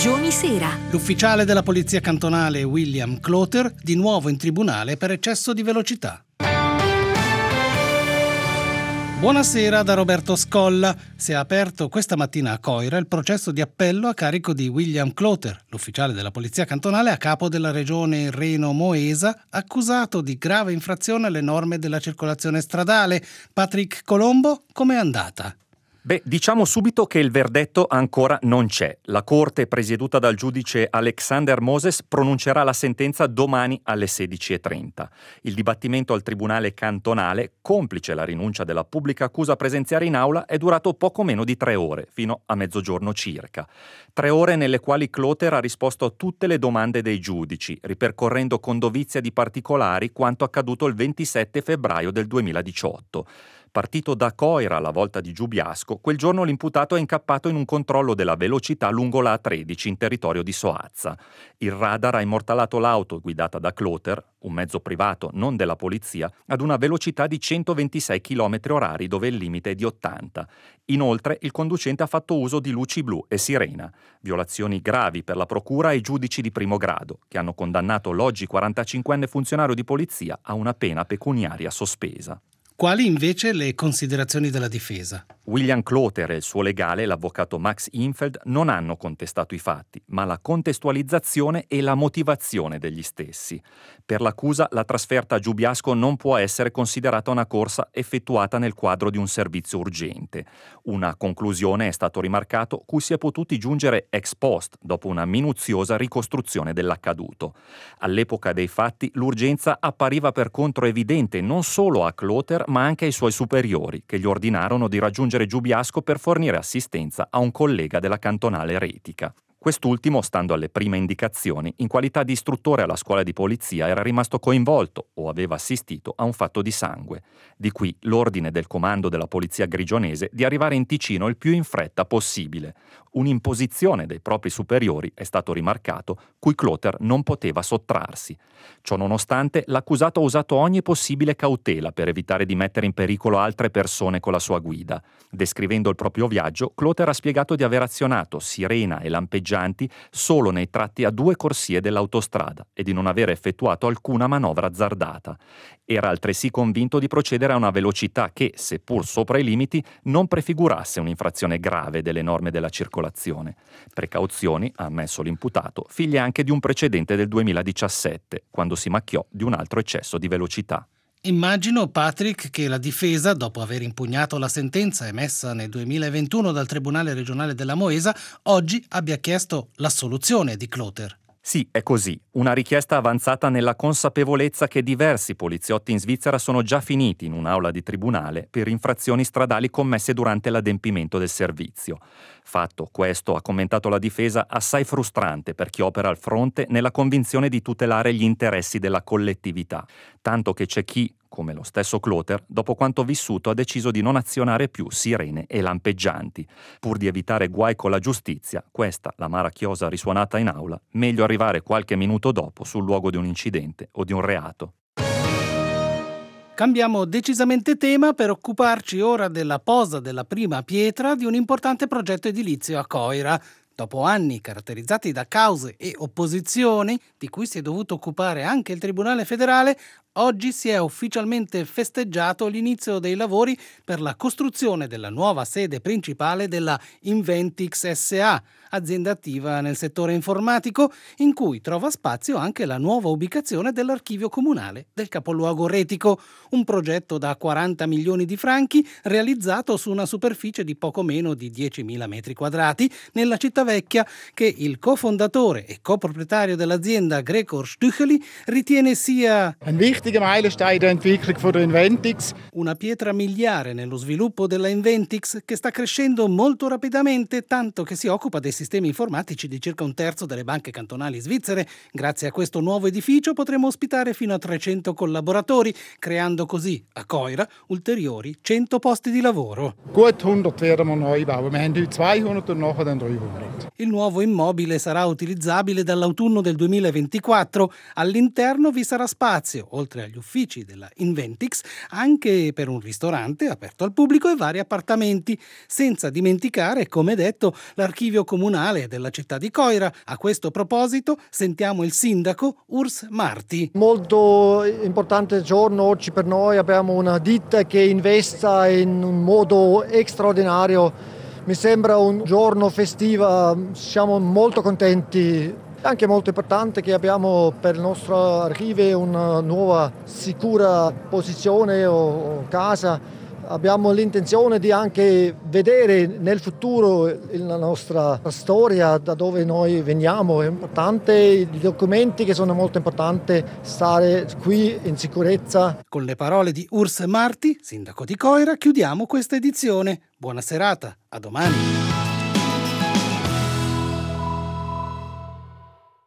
Regioni Sera. L'ufficiale della polizia cantonale William Cloter di nuovo in tribunale per eccesso di velocità. Buonasera da Roberto Scolla. Si è aperto questa mattina a Coira il processo di appello a carico di William Cloter, l'ufficiale della polizia cantonale a capo della regione Reno-Moesa, accusato di grave infrazione alle norme della circolazione stradale. Patrick Colombo, com'è andata? Diciamo subito che il verdetto ancora non c'è. La corte, presieduta dal giudice Alexander Moses, pronuncerà la sentenza domani alle 16:30. Il dibattimento al tribunale cantonale, complice la rinuncia della pubblica accusa a presenziare in aula, è durato poco meno di 3 ore, fino a mezzogiorno circa. 3 ore nelle quali Cloter ha risposto a tutte le domande dei giudici, ripercorrendo con dovizia di particolari quanto accaduto il 27 febbraio del 2018. Partito da Coira alla volta di Giubiasco, quel giorno l'imputato è incappato in un controllo della velocità lungo la A13 in territorio di Soazza. Il radar ha immortalato l'auto guidata da Cloter, un mezzo privato non della polizia, ad una velocità di 126 km/h dove il limite è di 80. Inoltre il conducente ha fatto uso di luci blu e sirena, violazioni gravi per la procura e i giudici di primo grado, che hanno condannato l'oggi 45enne funzionario di polizia a una pena pecuniaria sospesa. Quali invece le considerazioni della difesa? William Cloter e il suo legale, l'avvocato Max Infeld, non hanno contestato i fatti, ma la contestualizzazione e la motivazione degli stessi. Per l'accusa, la trasferta a Giubiasco non può essere considerata una corsa effettuata nel quadro di un servizio urgente. Una conclusione, è stato rimarcato, cui si è potuti giungere ex post, dopo una minuziosa ricostruzione dell'accaduto. All'epoca dei fatti, l'urgenza appariva per contro evidente non solo a Cloter, ma anche ai suoi superiori, che gli ordinarono di raggiungere Giubiasco per fornire assistenza a un collega della cantonale Retica. Quest'ultimo, stando alle prime indicazioni, in qualità di istruttore alla scuola di polizia era rimasto coinvolto o aveva assistito a un fatto di sangue. Di qui l'ordine del comando della polizia grigionese di arrivare in Ticino il più in fretta possibile. Un'imposizione dei propri superiori, è stato rimarcato, cui Cloter non poteva sottrarsi. Ciò nonostante, l'accusato ha usato ogni possibile cautela per evitare di mettere in pericolo altre persone con la sua guida. Descrivendo il proprio viaggio, Cloter ha spiegato di aver azionato sirena e lampeggianti solo nei tratti a 2 corsie dell'autostrada e di non aver effettuato alcuna manovra azzardata. Era altresì convinto di procedere a una velocità che, seppur sopra i limiti, non prefigurasse un'infrazione grave delle norme della circolazione. Precauzioni, ha ammesso l'imputato, figlie anche di un precedente del 2017, quando si macchiò di un altro eccesso di velocità. Immagino, Patrick, che la difesa, dopo aver impugnato la sentenza emessa nel 2021 dal Tribunale regionale della Moesa, oggi abbia chiesto l'assoluzione di Cloter. Sì, è così. Una richiesta avanzata nella consapevolezza che diversi poliziotti in Svizzera sono già finiti in un'aula di tribunale per infrazioni stradali commesse durante l'adempimento del servizio. Fatto questo, ha commentato la difesa, assai frustrante per chi opera al fronte nella convinzione di tutelare gli interessi della collettività, tanto che c'è chi, come lo stesso Cloter, dopo quanto vissuto ha deciso di non azionare più sirene e lampeggianti. Pur di evitare guai con la giustizia, questa, l'amara chiosa risuonata in aula, meglio arrivare qualche minuto dopo sul luogo di un incidente o di un reato. Cambiamo decisamente tema per occuparci ora della posa della prima pietra di un importante progetto edilizio a Coira. Dopo anni caratterizzati da cause e opposizioni, di cui si è dovuto occupare anche il Tribunale federale, oggi si è ufficialmente festeggiato l'inizio dei lavori per la costruzione della nuova sede principale della Inventix SA, azienda attiva nel settore informatico, in cui trova spazio anche la nuova ubicazione dell'archivio comunale del capoluogo retico, un progetto da 40 milioni di franchi realizzato su una superficie di poco meno di 10.000 metri quadrati nella città vecchia, che il cofondatore e coproprietario dell'azienda Gregor Stücheli ritiene sia un wichtiger Meilenstein der Entwicklung von der Inventix. Una pietra miliare nello sviluppo della Inventix, che sta crescendo molto rapidamente, tanto che si occupa dei sistemi informatici di circa 1/3 delle banche cantonali svizzere. Grazie a questo nuovo edificio potremo ospitare fino a 300 collaboratori, creando così a Coira ulteriori 100 posti di lavoro. Gut 100 werden wir neu bauen. Wir haben heute 200 und nachher dann 300. Il nuovo immobile sarà utilizzabile dall'autunno del 2024. All'interno vi sarà spazio, oltre oltre agli uffici della Inventix, anche per un ristorante aperto al pubblico e vari appartamenti, senza dimenticare, come detto, l'archivio comunale della città di Coira. A questo proposito sentiamo il sindaco Urs Marti. Molto importante giorno oggi per noi, abbiamo una ditta che investa in un modo straordinario. Mi sembra un giorno festivo, siamo molto contenti. È anche molto importante che abbiamo per il nostro archivio una nuova sicura posizione o casa. Abbiamo l'intenzione di anche vedere nel futuro la nostra storia, da dove noi veniamo. È importante, i documenti che sono molto importanti, stare qui in sicurezza. Con le parole di Urs Marti, sindaco di Coira, chiudiamo questa edizione. Buona serata, a domani.